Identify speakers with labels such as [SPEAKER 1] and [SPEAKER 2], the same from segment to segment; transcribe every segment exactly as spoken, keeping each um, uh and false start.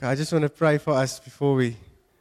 [SPEAKER 1] Okay, I just want to pray for us before we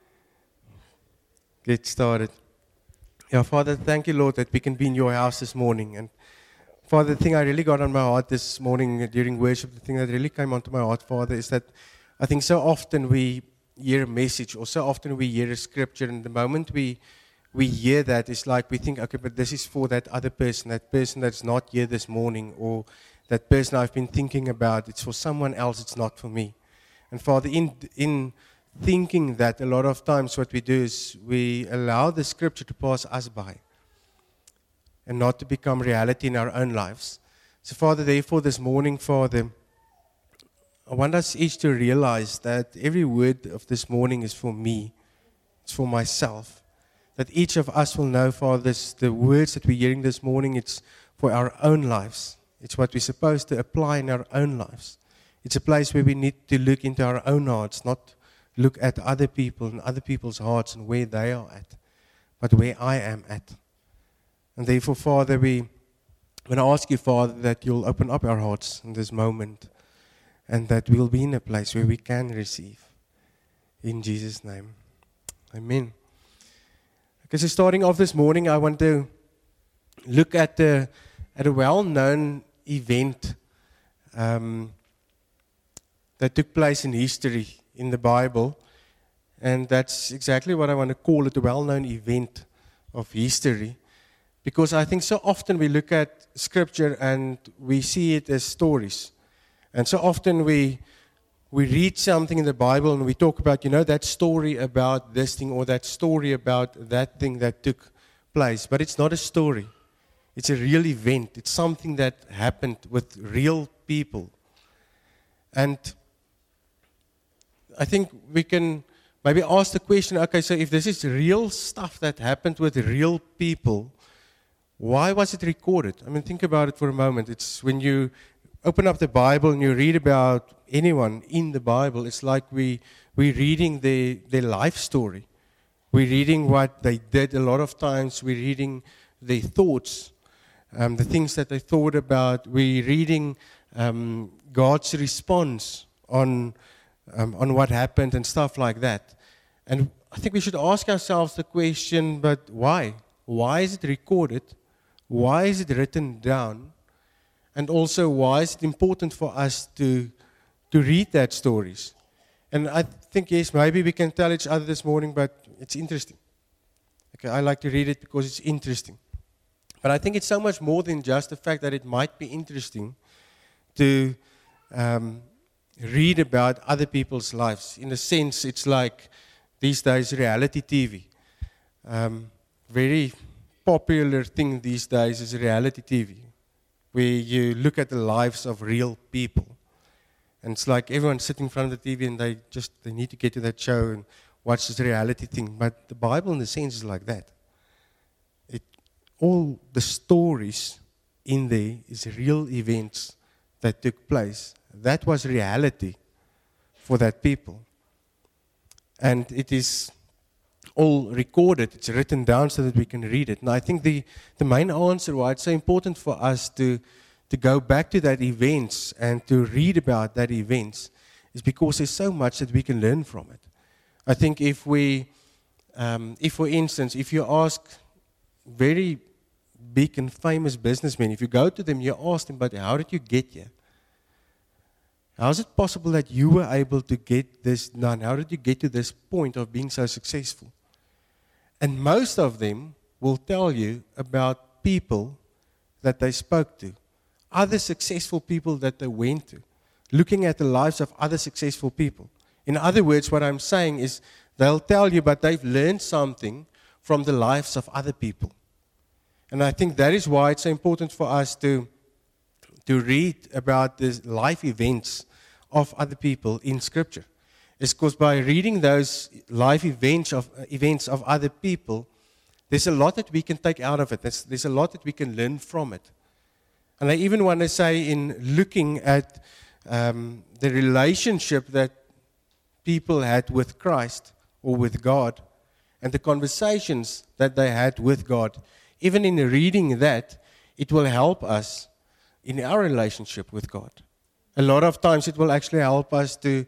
[SPEAKER 1] get started. Yeah, Father, thank you, Lord, that we can be in your house this morning. And Father, the thing I really got on my heart this morning during worship, the thing that really came onto my heart, Father, is that I think so often we hear a message or so often we hear a scripture, and the moment we we hear that, it's like we think, okay, but this is for that other person, that person that's not here this morning, or that person I've been thinking about, it's for someone else, it's not for me. And Father, in in thinking that, a lot of times what we do is we allow the scripture to pass us by and not to become reality in our own lives. So Father, therefore this morning, Father, I want us each to realize that every word of this morning is for me, it's for myself. That each of us will know, Father, this, the words that we're hearing this morning, it's for our own lives. It's what we're supposed to apply in our own lives. It's a place where we need to look into our own hearts, not look at other people and other people's hearts and where they are at, but where I am at. And therefore, Father, we want to ask you, Father, that you'll open up our hearts in this moment and that we'll be in a place where we can receive. In Jesus' name. Amen. Okay, so starting off this morning, I want to look at, the, at a well-known event um, that took place in history in the Bible, and that's exactly what I want to call it, a well-known event of history, because I think so often we look at Scripture and we see it as stories, and so often we we read something in the Bible and we talk about, you know, that story about this thing or that story about that thing that took place, but it's not a story. It's a real event. It's something that happened with real people. And I think we can maybe ask the question, okay, so if this is real stuff that happened with real people, why was it recorded? I mean, think about it for a moment. It's when you open up the Bible and you read about anyone in the Bible, it's like we, we're reading their, their life story. We're reading what they did. A lot of times we're reading their thoughts, um, the things that they thought about. We're reading um, God's response on Um, on what happened and stuff like that. And I think we should ask ourselves the question, but why? Why is it recorded? Why is it written down? And also, why is it important for us to, to read that stories? And I think, yes, maybe we can tell each other this morning, but it's interesting. Okay, I like to read it because it's interesting. But I think it's so much more than just the fact that it might be interesting to Um, read about other people's lives. In a sense, it's like these days reality T V. Um, very popular thing these days is reality T V, where you look at the lives of real people. And it's like everyone's sitting in front of the T V and they just they need to get to that show and watch this reality thing. But the Bible, in a sense, is like that. It, all the stories in there is real events that took place. That was reality for that people. And it is all recorded, it's written down so that we can read it. And I think the, the main answer why it's so important for us to, to go back to that events and to read about that events is because there's so much that we can learn from it. I think if we, um, if for instance, if you ask very big and famous businessmen, if you go to them, you ask them, but how did you get here? How is it possible that you were able to get this done? How did you get to this point of being so successful? And most of them will tell you about people that they spoke to, other successful people that they went to, looking at the lives of other successful people. In other words, what I'm saying is they'll tell you, but they've learned something from the lives of other people. And I think that is why it's so important for us to to read about the life events of other people in Scripture. It's because by reading those life events of uh, events of other people, there's a lot that we can take out of it. There's, there's a lot that we can learn from it. And I even want to say, in looking at um, the relationship that people had with Christ or with God, and the conversations that they had with God, even in reading that, it will help us in our relationship with God. A lot of times it will actually help us to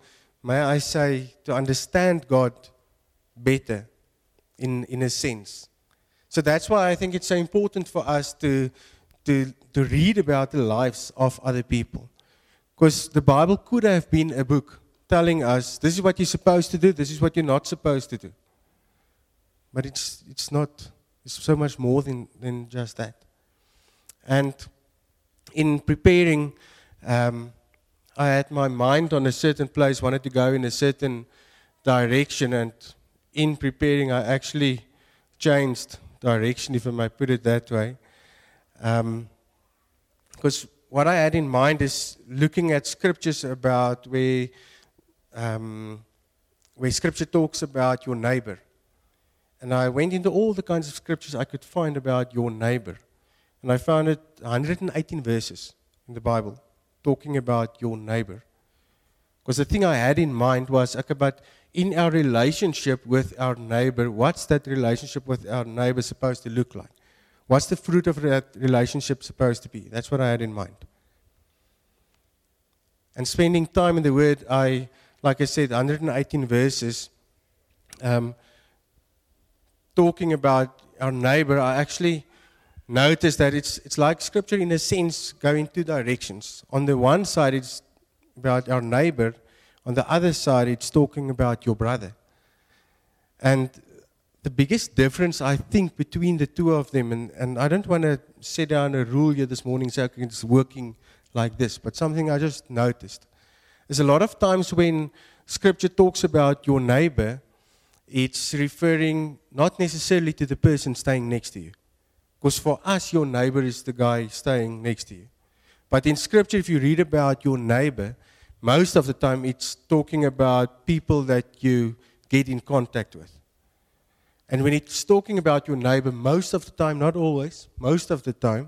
[SPEAKER 1] may I say, to understand God better in, in a sense. So that's why I think it's so important for us to, to, to read about the lives of other people. Because the Bible could have been a book telling us, this is what you're supposed to do, this is what you're not supposed to do. But it's, it's not, it's so much more than, than just that. And in preparing, um, I had my mind on a certain place, wanted to go in a certain direction, and in preparing I actually changed direction, if I may put it that way. Um, because what I had in mind is looking at scriptures about where, um, where scripture talks about your neighbor. And I went into all the kinds of scriptures I could find about your neighbor. And I found it one hundred eighteen verses in the Bible talking about your neighbor. Because the thing I had in mind was, okay, but in our relationship with our neighbor, what's that relationship with our neighbor supposed to look like? What's the fruit of that relationship supposed to be? That's what I had in mind. And spending time in the Word, I, like I said, one hundred eighteen verses, um, talking about our neighbor, I actually noticed that it's it's like Scripture in a sense going two directions. On the one side, it's about our neighbor. On the other side, it's talking about your brother. And the biggest difference, I think, between the two of them, and, and I don't want to set down a rule here this morning so it's working like this, but something I just noticed is a lot of times when Scripture talks about your neighbor, it's referring not necessarily to the person staying next to you. Because for us, your neighbor is the guy staying next to you. But in Scripture, if you read about your neighbor, most of the time it's talking about people that you get in contact with. And when it's talking about your neighbor, most of the time, not always, most of the time,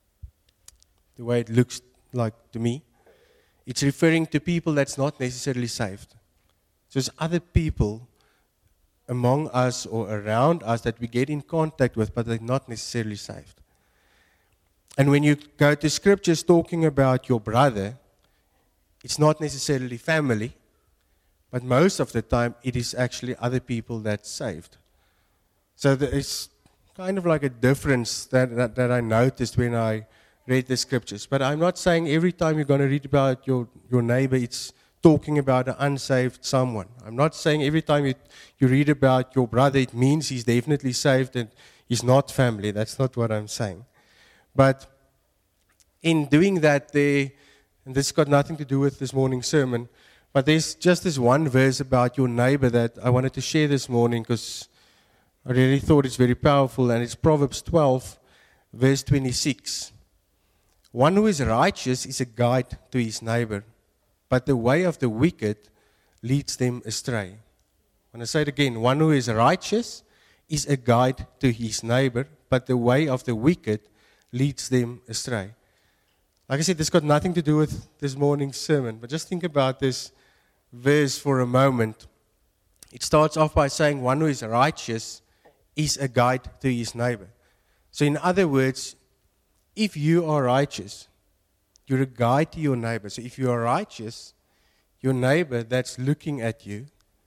[SPEAKER 1] the way it looks like to me, it's referring to people that's not necessarily saved. So it's other people among us or around us that we get in contact with, but they're not necessarily saved. And when you go to scriptures talking about your brother, it's not necessarily family, but most of the time it is actually other people that's saved. So there is kind of like a difference that, that, that I noticed when I read the scriptures. But I'm not saying every time you're going to read about your, your neighbor, it's talking about an unsaved someone. I'm not saying every time you, you read about your brother, it means he's definitely saved and he's not family. That's not what I'm saying. But in doing that, there, and this got nothing to do with this morning's sermon, but there's just this one verse about your neighbor that I wanted to share this morning because I really thought it's very powerful, and it's Proverbs twelve, verse twenty-six. One who is righteous is a guide to his neighbor, but the way of the wicked leads them astray. I'm going to say it again. One who is righteous is a guide to his neighbor, but the way of the wicked leads them astray. Like I said, this got nothing to do with this morning's sermon, but just think about this verse for a moment. It starts off by saying one who is righteous is a guide to his neighbor. So in other words, if you are righteous, you're a guide to your neighbor. So if you are righteous, your neighbor that's looking at you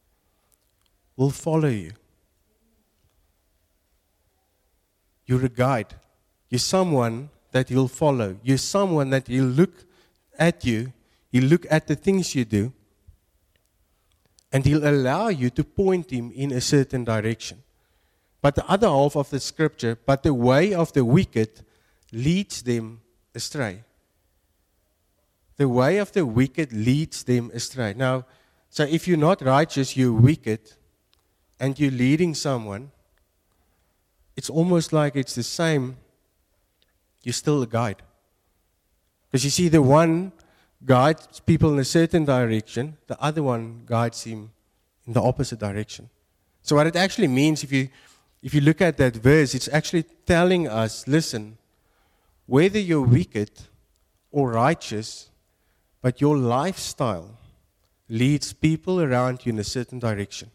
[SPEAKER 1] will follow you. You're a guide. You're someone that he'll follow. You're someone that he'll look at you, he'll look at the things you do, and he'll allow you to point him in a certain direction. But the other half of the scripture, but the way of the wicked leads them astray. The way of the wicked leads them astray. Now, so if you're not righteous, you're wicked, and you're leading someone, it's almost like it's the same. You're still a guide. Because you see, the one guides people in a certain direction, the other one guides him in the opposite direction. So what it actually means, if you if you look at that verse, it's actually telling us, listen, whether you're wicked or righteous, but your lifestyle leads people around you in a certain direction.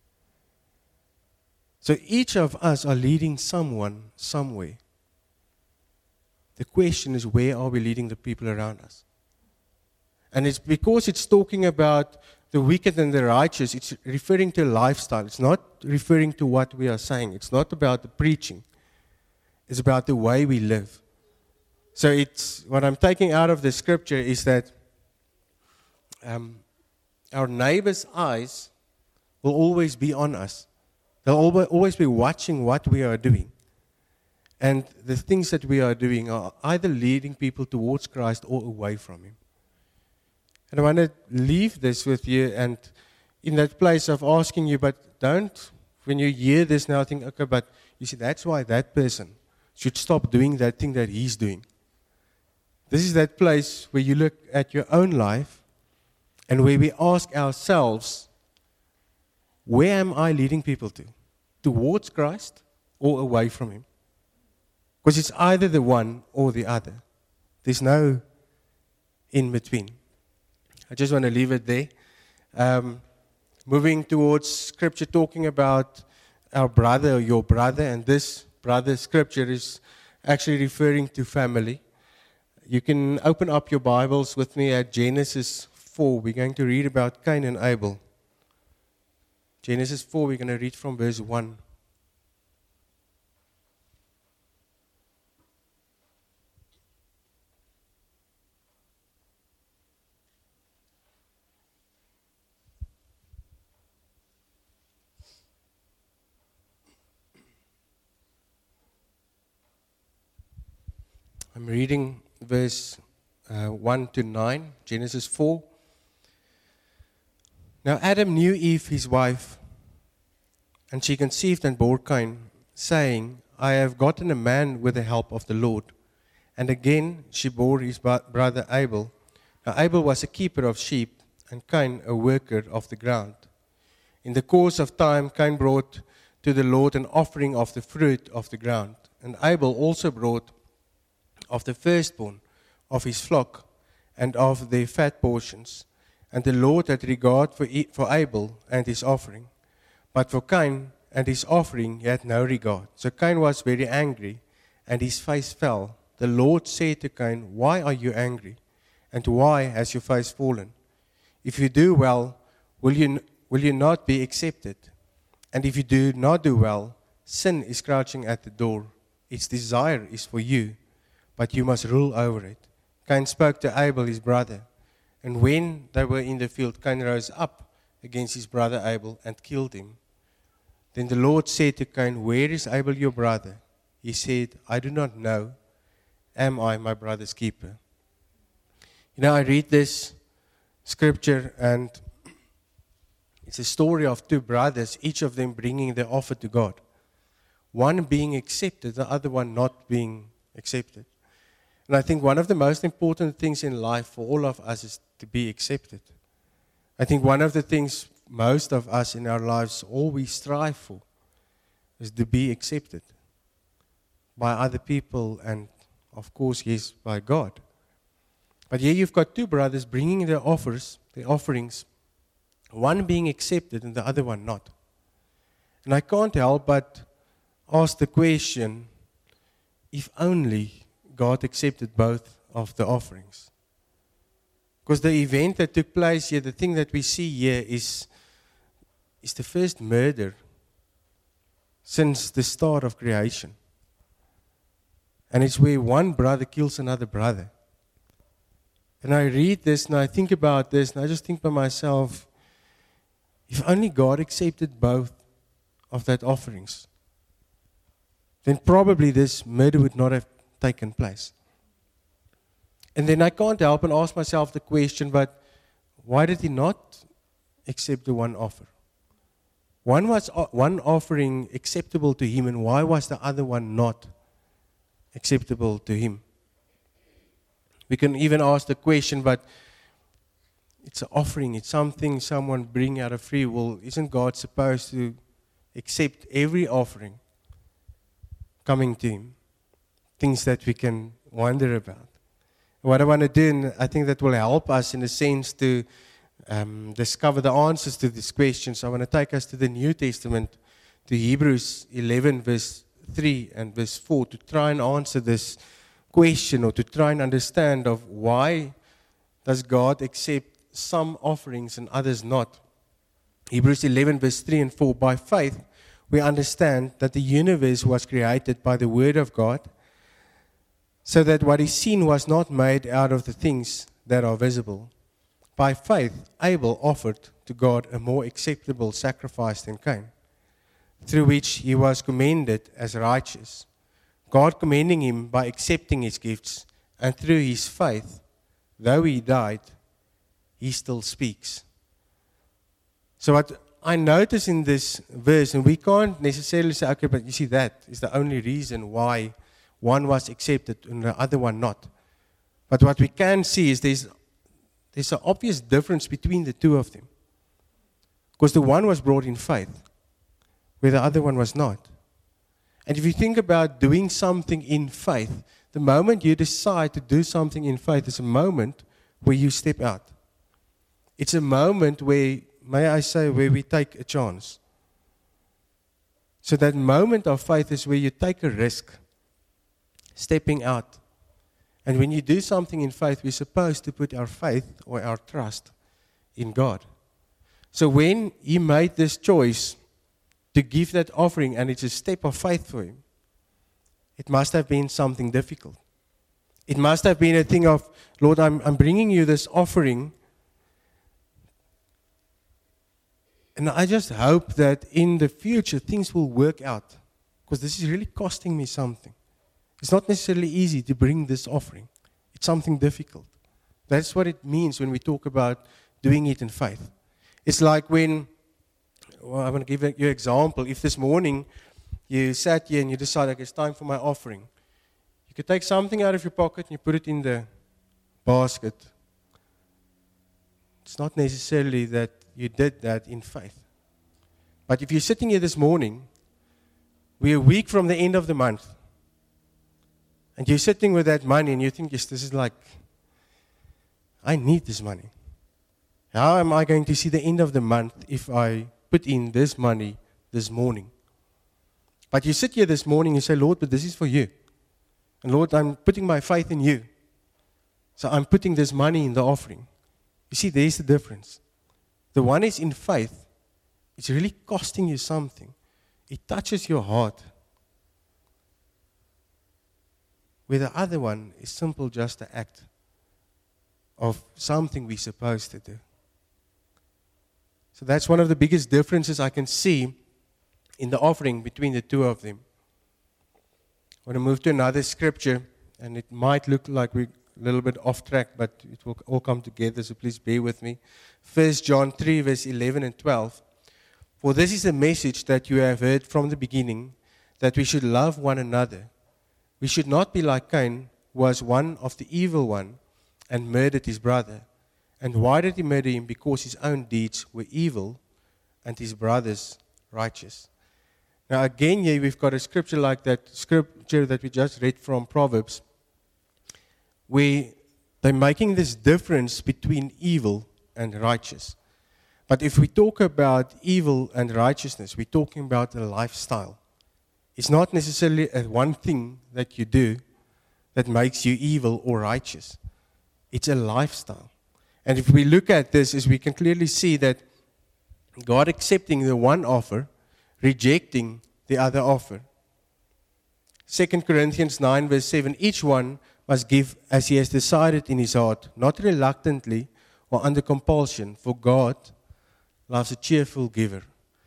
[SPEAKER 1] So each of us are leading someone somewhere. The question is, where are we leading the people around us? And it's because it's talking about the wicked and the righteous, it's referring to lifestyle. It's not referring to what we are saying. It's not about the preaching. It's about the way we live. So it's what I'm taking out of the scripture is that um, our neighbor's eyes will always be on us. They'll always be watching what we are doing. And the things that we are doing are either leading people towards Christ or away from Him. And I want to leave this with you, and in that place of asking you, but don't, when you hear this now, think, okay, but you see, that's why that person should stop doing that thing that he's doing. This is that place where you look at your own life and where we ask ourselves, where am I leading people to? Towards Christ or away from Him? Because it's either the one or the other. There's no in between. I just want to leave it there. Um, moving towards scripture talking about our brother or your brother, and this brother scripture is actually referring to family. You can open up your Bibles with me at Genesis four. We're going to read about Cain and Abel. Genesis four, we're going to read from verse one. I'm reading verse uh, one to nine, Genesis four. Now Adam knew Eve, his wife, and she conceived and bore Cain, saying, I have gotten a man with the help of the Lord. And again she bore his brother Abel. Now Abel was a keeper of sheep, and Cain a worker of the ground. In the course of time, Cain brought to the Lord an offering of the fruit of the ground. And Abel also brought of the firstborn of his flock and of their fat portions. And the Lord had regard for, e- for Abel and his offering. But for Cain and his offering he had no regard. So Cain was very angry, and his face fell. The Lord said to Cain, why are you angry? And why has your face fallen? If you do well, will you, will you not be accepted? And if you do not do well, sin is crouching at the door. Its desire is for you, but you must rule over it. Cain spoke to Abel, his brother. And when they were in the field, Cain rose up against his brother Abel and killed him. Then the Lord said to Cain, where is Abel your brother? He said, I do not know. Am I my brother's keeper? You know, I read this scripture, and it's a story of two brothers, each of them bringing their offer to God. One being accepted, the other one not being accepted. And I think one of the most important things in life for all of us is to be accepted. I think one of the things most of us in our lives all we strive for is to be accepted by other people and, of course, yes, by God. But here you've got two brothers bringing their offers, their offerings, one being accepted and the other one not. And I can't help but ask the question, if only God accepted both of the offerings. Because the event that took place here, the thing that we see here is, is the first murder since the start of creation. And it's where one brother kills another brother. And I read this and I think about this and I just think by myself, if only God accepted both of that offerings, then probably this murder would not have taken place. And then I can't help and ask myself the question, but why did he not accept the one offer? One was one offering acceptable to him, and why was the other one not acceptable to him? We can even ask the question, but it's an offering, it's something someone bring out of free will. Isn't God supposed to accept every offering coming to him? Things that we can wonder about. What I want to do, and I think that will help us in a sense to um, discover the answers to these questions. I want to take us to the New Testament, to Hebrews eleven, verse three and verse four, to try and answer this question or to try and understand of why does God accept some offerings and others not. Hebrews eleven verse three and four, by faith we understand that the universe was created by the word of God, so that what is seen was not made out of the things that are visible. By faith, Abel offered to God a more acceptable sacrifice than Cain, through which he was commended as righteous, God commending him by accepting his gifts, and through his faith, though he died, he still speaks. So what I notice in this verse, and we can't necessarily say, okay, but you see, that is the only reason why one was accepted and the other one not. But what we can see is there's, there's an obvious difference between the two of them. Because the one was brought in faith, where the other one was not. And if you think about doing something in faith, the moment you decide to do something in faith is a moment where you step out. It's a moment where, may I say, where we take a chance. So that moment of faith is where you take a risk, stepping out. And when you do something in faith, we're supposed to put our faith or our trust in God. So when he made this choice to give that offering, and it's a step of faith for him, it must have been something difficult. It must have been a thing of, Lord, I'm, I'm bringing you this offering. And I just hope that in the future things will work out, because this is really costing me something. It's not necessarily easy to bring this offering. It's something difficult. That's what it means when we talk about doing it in faith. It's like when, well, I'm going to give you an example. If this morning you sat here and you decided, okay, it's time for my offering. You could take something out of your pocket and you put it in the basket. It's not necessarily that you did that in faith. But if you're sitting here this morning, we're a week from the end of the month, and you're sitting with that money and you think, yes, this is like, I need this money. How am I going to see the end of the month if I put in this money this morning? But you sit here this morning and say, Lord, but this is for you. And Lord, I'm putting my faith in you. So I'm putting this money in the offering. You see, there's the difference. The one is in faith. It's really costing you something. It touches your heart. Where the other one is simple, just an act of something we're supposed to do. So that's one of the biggest differences I can see in the offering between the two of them. I want to move to another scripture, and it might look like we're a little bit off track, but it will all come together, so please bear with me. First John three, verse eleven and twelve. For this is the message that you have heard from the beginning, that we should love one another. We should not be like Cain, who was one of the evil one, and murdered his brother. And why did he murder him? Because his own deeds were evil, and his brother's righteous. Now again here we've got a scripture like that scripture that we just read from Proverbs, where they're making this difference between evil and righteous. But if we talk about evil and righteousness, we're talking about a lifestyle. It's not necessarily a one thing that you do that makes you evil or righteous. It's a lifestyle. And if we look at this, is we can clearly see that God accepting the one offer, rejecting the other offer. Second Corinthians nine, verse seven, each one must give as he has decided in his heart, not reluctantly or under compulsion, for God loves a cheerful giver.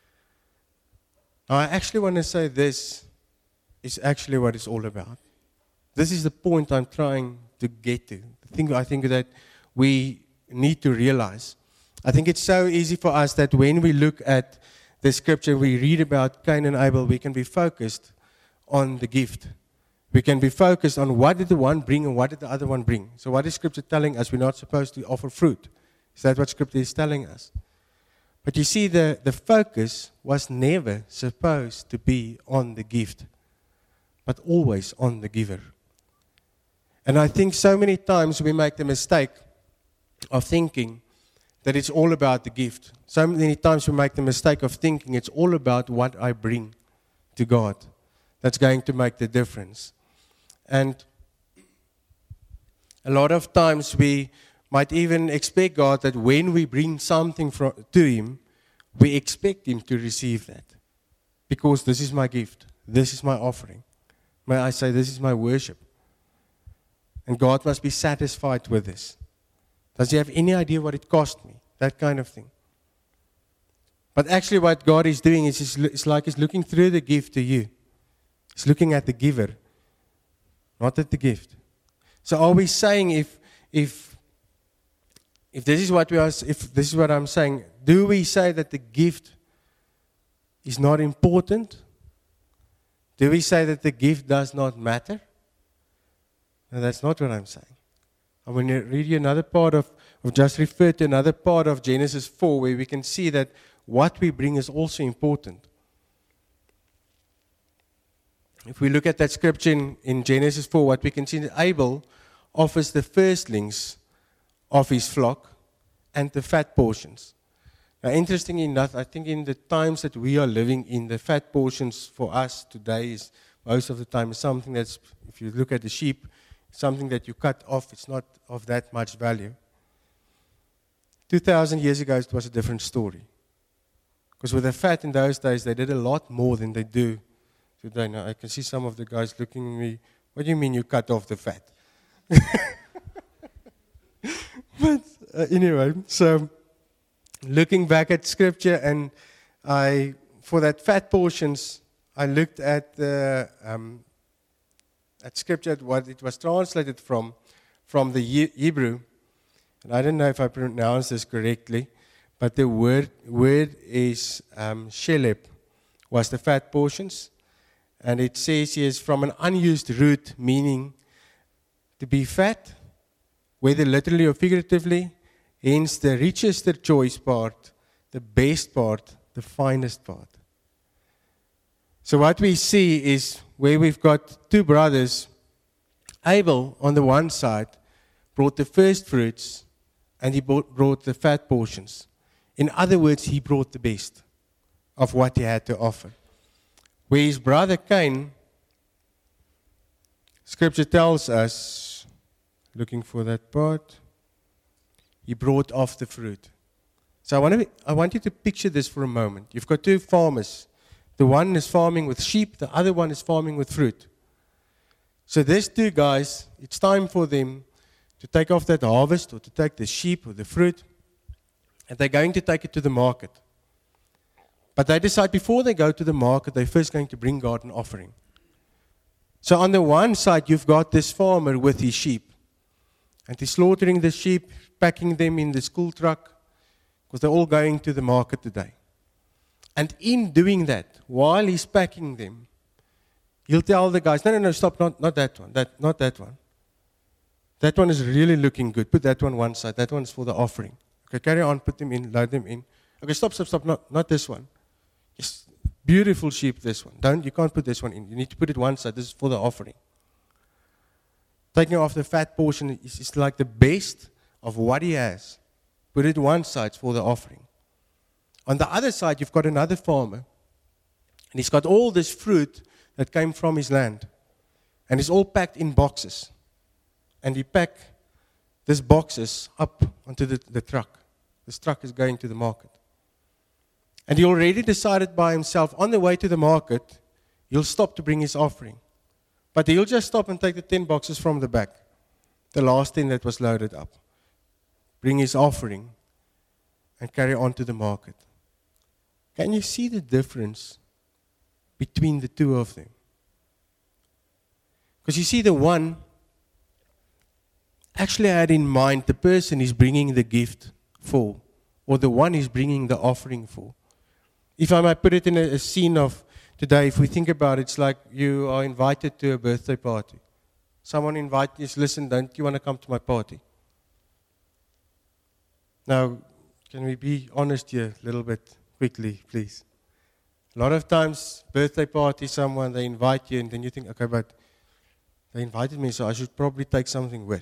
[SPEAKER 1] Now, I actually want to say this is actually what it's all about. This is the point I'm trying to get to. The thing I think that we need to realize. I think it's so easy for us that when we look at the scripture, we read about Cain and Abel, we can be focused on the gift. We can be focused on what did the one bring and what did the other one bring. So what is scripture telling us? We're not supposed to offer fruit. Is that what scripture is telling us? But you see, the, the focus was never supposed to be on the gift, but always on the giver. And I think so many times we make the mistake of thinking that it's all about the gift. So many times we make the mistake of thinking it's all about what I bring to God that's going to make the difference. And a lot of times we might even expect God that when we bring something from, to Him, we expect Him to receive that. Because this is my gift. This is my offering. May I say, this is my worship. And God must be satisfied with this. Does He have any idea what it cost me? That kind of thing. But actually what God is doing is he's, it's like He's looking through the gift to you. He's looking at the giver, not at the gift. So are we saying if if if this is what we are, if this is what I'm saying, do we say that the gift is not important? Do we say that the gift does not matter? No, that's not what I'm saying. I'm going to read you another part of, of just refer to another part of Genesis four where we can see that what we bring is also important. If we look at that scripture in, in Genesis four, what we can see is that Abel offers the firstlings of his flock and the fat portions. Now, interestingly enough, I think in the times that we are living in, the fat portions for us today is most of the time is something that's, if you look at the sheep, something that you cut off, it's not of that much value. two thousand years ago, it was a different story. Because with the fat in those days, they did a lot more than they do today. Now, I can see some of the guys looking at me, what do you mean you cut off the fat? But uh, anyway, so looking back at scripture, and I, for that fat portions, I looked at the um, at scripture, what it was translated from, from the He- Hebrew, and I don't know if I pronounced this correctly, but the word word is um, shelep, was the fat portions, and it says here is from an unused root, meaning to be fat, whether literally or figuratively, hence the richest, the choice part, the best part, the finest part. So what we see is where we've got two brothers, Abel on the one side brought the first fruits and he brought the fat portions. In other words, he brought the best of what he had to offer. Where his brother Cain, scripture tells us, looking for that part, he brought off the fruit. So I want, to, I want you to picture this for a moment. You've got two farmers. The one is farming with sheep, the other one is farming with fruit. So these two guys, it's time for them to take off that harvest or to take the sheep or the fruit, and they're going to take it to the market. But they decide before they go to the market, they're first going to bring God an offering. So on the one side, you've got this farmer with his sheep, and he's slaughtering the sheep, packing them in the school truck, because they're all going to the market today. And in doing that, while he's packing them, he'll tell the guys, no, no, no, stop, not, not that one, that, not that one. That one is really looking good. Put that one one side. That one's for the offering. Okay, carry on, put them in, load them in. Okay, stop, stop, stop, not, not this one. Yes, beautiful sheep, this one. Don't, you can't put this one in. You need to put it one side. This is for the offering. Taking off the fat portion is, is like the best of what he has. Put it one side for the offering. On the other side, you've got another farmer, and he's got all this fruit that came from his land, and it's all packed in boxes. And he pack these boxes up onto the, the truck. This truck is going to the market. And he already decided by himself, on the way to the market, he'll stop to bring his offering. But he'll just stop and take the ten boxes from the back, the last ten that was loaded up, bring his offering, and carry on to the market. Can you see the difference between the two of them? Because you see, the one actually had in mind the person he's bringing the gift for, or the one he's bringing the offering for. If I might put it in a, a scene of today, if we think about it, it's like you are invited to a birthday party. Someone invites you, listen, don't you want to come to my party? Now, can we be honest here a little bit quickly, please? A lot of times, birthday party, someone, they invite you, and then you think, okay, but they invited me, so I should probably take something with.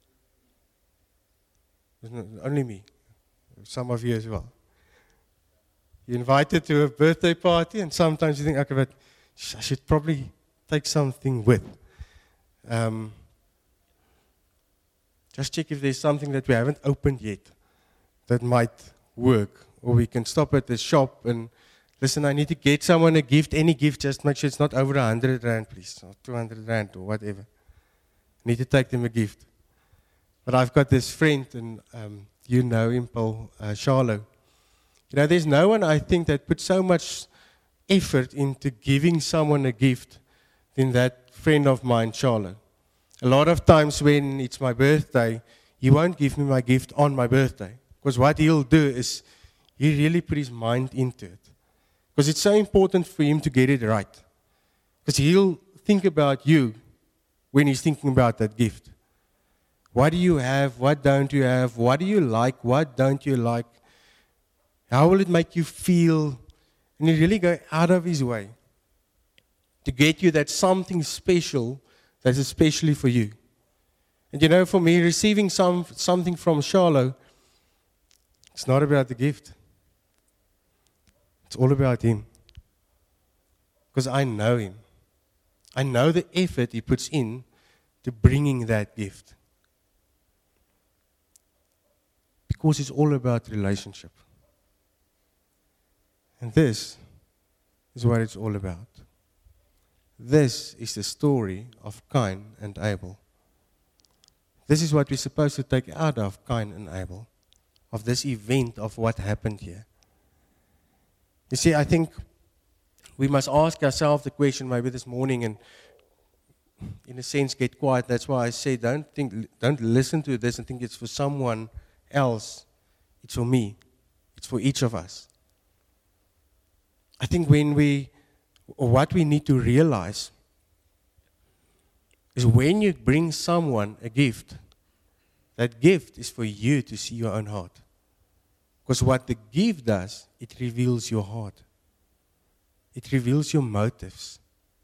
[SPEAKER 1] Only me. Some of you as well. You're invited to a birthday party, and sometimes you think, okay, but I should probably take something with. Um, Just check if there's something that we haven't opened yet that might work. Or we can stop at the shop and, listen, I need to get someone a gift, any gift, just make sure it's not over a hundred rand, please, or two hundred rand, or whatever. I need to take them a gift. But I've got this friend, and um, you know him, Paul uh, Charlo. You know, there's no one, I think, that puts so much effort into giving someone a gift than that friend of mine, Charlo. A lot of times when it's my birthday, he won't give me my gift on my birthday. Because what he'll do is, he really put his mind into it. Because it's so important for him to get it right. Because he'll think about you when he's thinking about that gift. What do you have? What don't you have? What do you like? What don't you like? How will it make you feel? And he really go out of his way to get you that something special that's especially for you. And you know, for me, receiving some something from Charlo, it's not about the gift. It's all about him. Because I know him. I know the effort he puts in to bringing that gift. Because it's all about relationship. And this is what it's all about. This is the story of Cain and Abel. This is what we're supposed to take out of Cain and Abel, of this event of what happened here. You see, I think we must ask ourselves the question maybe this morning and, in a sense, get quiet. That's why I say don't think, don't listen to this and think it's for someone else. It's for me. It's for each of us. I think when we, or what we need to realize is when you bring someone a gift, that gift is for you to see your own heart. Because what the gift does, it reveals your heart. It reveals your motives.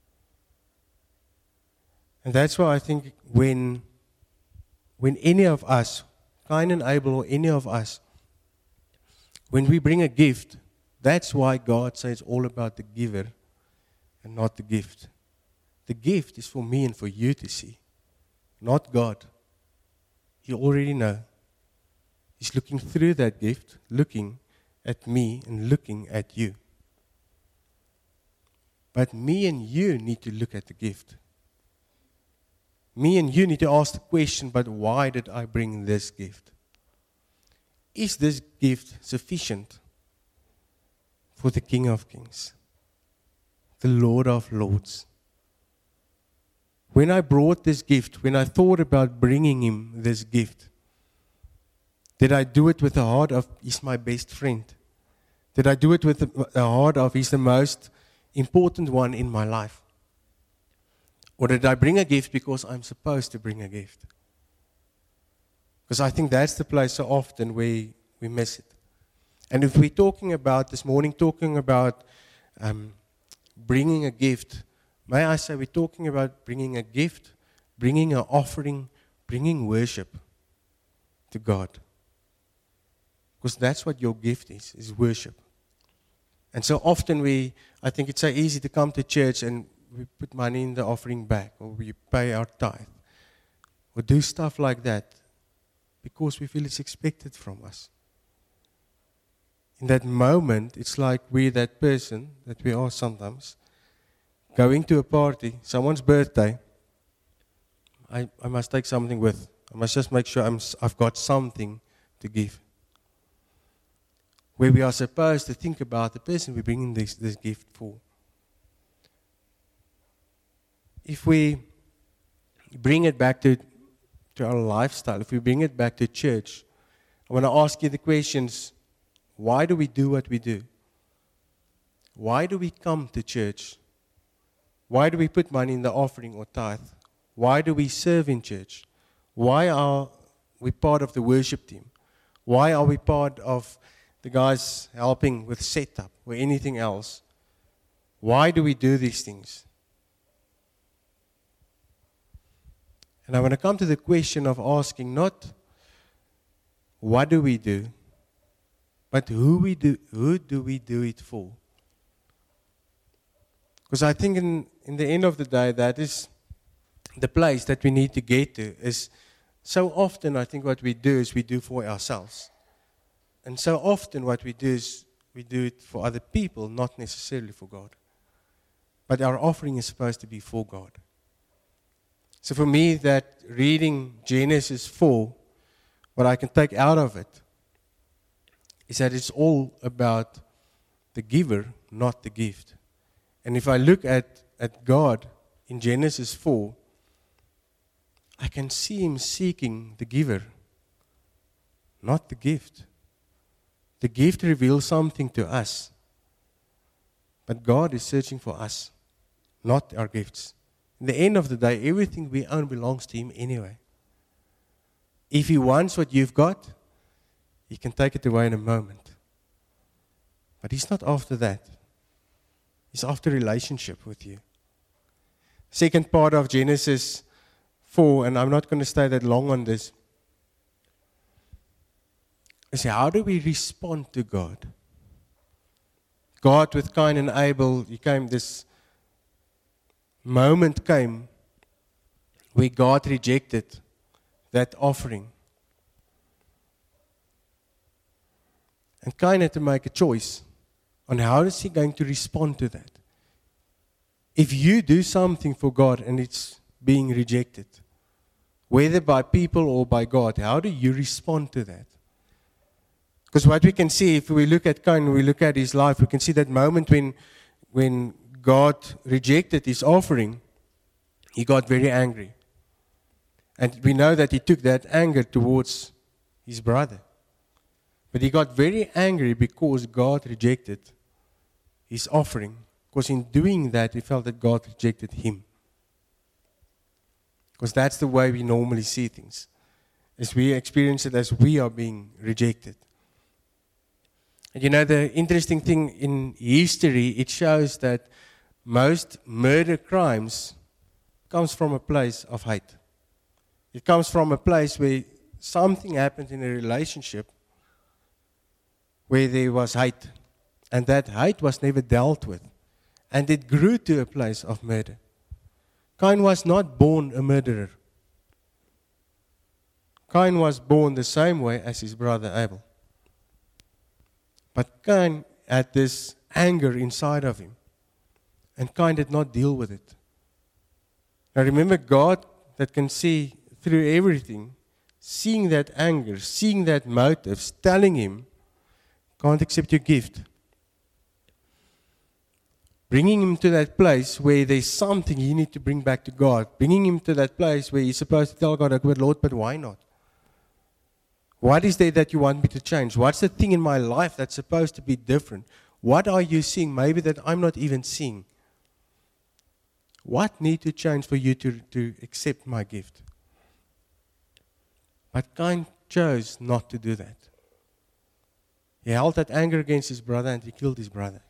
[SPEAKER 1] And that's why I think when, when any of us, Cain and Abel or any of us, when we bring a gift, that's why God says it's all about the giver and not the gift. The gift is for me and for you to see, not God. You already know. He's looking through that gift, looking at me and looking at you. But me and you need to look at the gift. Me and you need to ask the question, but why did I bring this gift? Is this gift sufficient for the King of Kings, the Lord of Lords? When I brought this gift, when I thought about bringing him this gift, did I do it with the heart of, he's my best friend? Did I do it with the, the heart of, he's the most important one in my life? Or did I bring a gift because I'm supposed to bring a gift? Because I think that's the place so often where we miss it. And if we're talking about, this morning, talking about um, bringing a gift, may I say we're talking about bringing a gift, bringing an offering, bringing worship to God. Because that's what your gift is, is worship. And so often we, I think it's so easy to come to church and we put money in the offering bag, or we pay our tithe, or do stuff like that because we feel it's expected from us. In that moment, it's like we're that person that we are sometimes, going to a party, someone's birthday. I, I must take something with. I must just make sure I'm, I've got something to give. Where we are supposed to think about the person we're bringing this, this gift for. If we bring it back to, to our lifestyle, if we bring it back to church, I want to ask you the questions, why do we do what we do? Why do we come to church? Why do we put money in the offering or tithe? Why do we serve in church? Why are we part of the worship team? Why are we part of the guys helping with setup or anything else? Why do we do these things? And I want to come to the question of asking not what do we do, but who we do, who do we do it for? Because I think in, in the end of the day, that is the place that we need to get to, is So often, I think what we do is we do for ourselves. And so often what we do is we do it for other people, not necessarily for God. But our offering is supposed to be for God. So for me, that reading Genesis four, what I can take out of it is that it's all about the giver, not the gift. And if I look at, at God in Genesis four, I can see him seeking the giver, not the gift. The gift reveals something to us, but God is searching for us, not our gifts. In the end of the day, everything we own belongs to him anyway. If he wants what you've got, he can take it away in a moment. But he's not after that. He's after relationship with you. Second part of Genesis four, and I'm not going to stay that long on this, is how do we respond to God? God with Cain and Abel, he came, this moment came where God rejected that offering. And Cain had to make a choice on how is he going to respond to that. If you do something for God and it's being rejected, whether by people or by God, how do you respond to that? Because what we can see, if we look at Cain, we look at his life, we can see that moment when, when God rejected his offering, he got very angry. And we know that he took that anger towards his brother. But he got very angry because God rejected his offering. Because in doing that, he felt that God rejected him. Because that's the way we normally see things. As we experience it as we are being rejected. And you know, the interesting thing in history, it shows that most murder crimes comes from a place of hate. It comes from a place where something happened in a relationship where there was hate. And that hate was never dealt with. And it grew to a place of murder. Cain was not born a murderer. Cain was born the same way as his brother Abel. But Cain had this anger inside of him. And Cain did not deal with it. Now remember, God that can see through everything, seeing that anger, seeing that motives, telling him, can't accept your gift. Bringing him to that place where there's something he needs to bring back to God. Bringing him to that place where he's supposed to tell God, okay, Lord, but why not? What is there that you want me to change? What's the thing in my life that's supposed to be different? What are you seeing maybe that I'm not even seeing? What needs to change for you to, to accept my gift? But Cain chose not to do that. He held that anger against his brother and he killed his brother.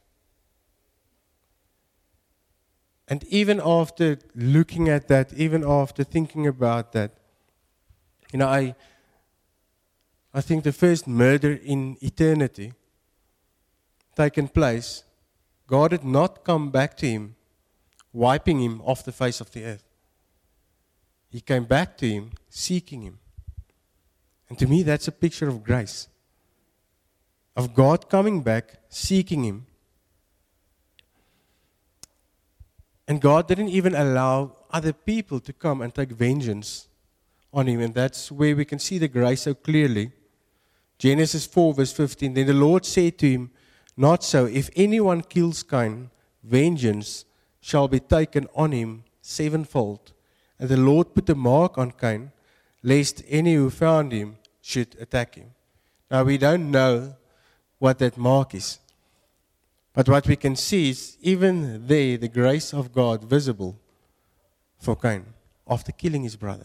[SPEAKER 1] And even after looking at that, even after thinking about that, you know, I... I think the first murder in eternity taken place, God did not come back to him, wiping him off the face of the earth. He came back to him, seeking him. And to me, that's a picture of grace. Of God coming back, seeking him. And God didn't even allow other people to come and take vengeance on him. And that's where we can see the grace so clearly. Genesis four verse fifteen, then the Lord said to him, not so, if anyone kills Cain, vengeance shall be taken on him sevenfold. And the Lord put a mark on Cain, lest any who found him should attack him. Now we don't know what that mark is. But what we can see is even there the grace of God visible for Cain after killing his brother.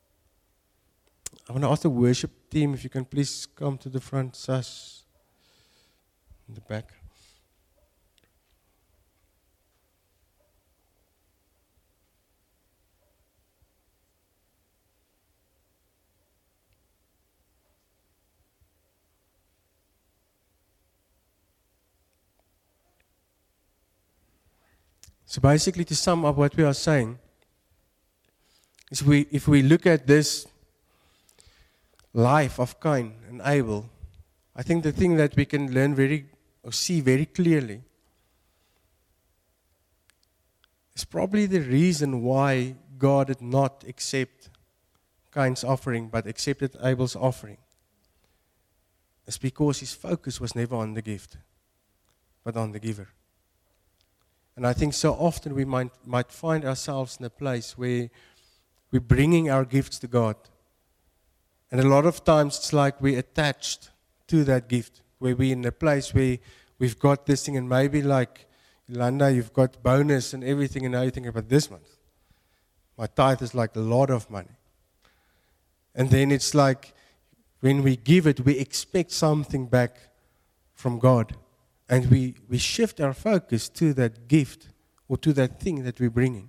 [SPEAKER 1] I want to ask the worship team if you can please come to the front, Sas, in the back. So basically, to sum up what we are saying, is we, if we look at this life of Cain and Abel, I think the thing that we can learn very, or see very clearly, is probably the reason why God did not accept Cain's offering, but accepted Abel's offering. It's because his focus was never on the gift, but on the giver. And I think so often we might, might find ourselves in a place where we're bringing our gifts to God. And a lot of times it's like we're attached to that gift, where we're in a place where we've got this thing, and maybe like, Yolanda, you've got bonus and everything, and now you think about this month. My tithe is like a lot of money. And then it's like, when we give it, we expect something back from God. And we, we shift our focus to that gift or to that thing that we're bringing.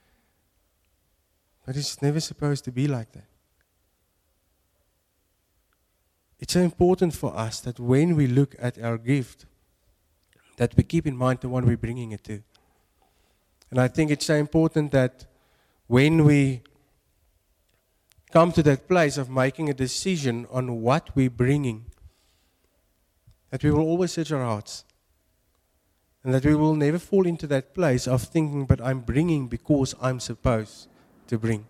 [SPEAKER 1] But it's never supposed to be like that. It's so important for us that when we look at our gift, that we keep in mind the one we're bringing it to. And I think it's so important that when we come to that place of making a decision on what we're bringing, that we will always search our hearts. And that we will never fall into that place of thinking, but I'm bringing because I'm supposed to bring.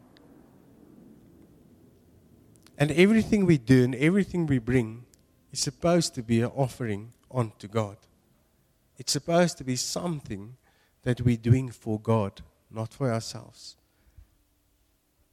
[SPEAKER 1] And everything we do and everything we bring is supposed to be an offering unto God. It's supposed to be something that we're doing for God, not for ourselves.